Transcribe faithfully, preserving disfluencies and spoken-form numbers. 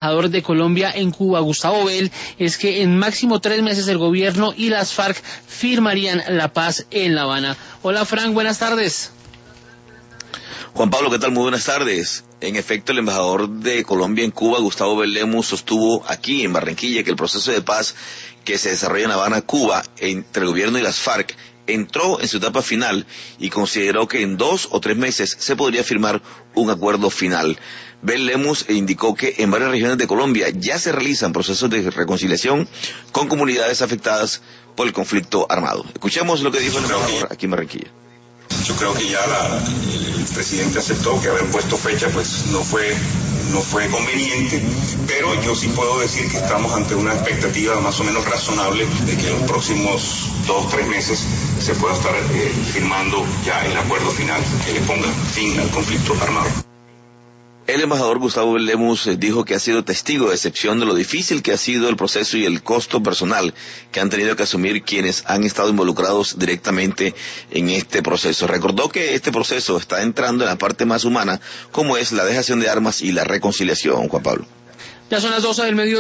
embajador de Colombia en Cuba, Gustavo Bell, es que en máximo tres meses el gobierno y las FARC firmarían la paz en La Habana. Hola Frank, buenas tardes. Juan Pablo, ¿qué tal? Muy buenas tardes. En efecto, el embajador de Colombia en Cuba, Gustavo Bell Lemus, sostuvo aquí en Barranquilla que el proceso de paz que se desarrolla en La Habana, Cuba, entre el gobierno y las FARC, entró en su etapa final y consideró que en dos o tres meses se podría firmar un acuerdo final. Bell Lemus indicó que en varias regiones de Colombia ya se realizan procesos de reconciliación con comunidades afectadas por el conflicto armado. Escuchemos lo que dijo el embajador aquí en Barranquilla. Yo creo que ya la, el presidente aceptó que haber puesto fecha pues no fue no fue conveniente, pero yo sí puedo decir que estamos ante una expectativa más o menos razonable de que en los próximos dos, tres meses se pueda estar eh, firmando ya el acuerdo final que le ponga fin al conflicto armado. El embajador Gustavo Lemus dijo que ha sido testigo de excepción de lo difícil que ha sido el proceso y el costo personal que han tenido que asumir quienes han estado involucrados directamente en este proceso. Recordó que este proceso está entrando en la parte más humana, como es la dejación de armas y la reconciliación, Juan Pablo. Ya son las doce del mediodía.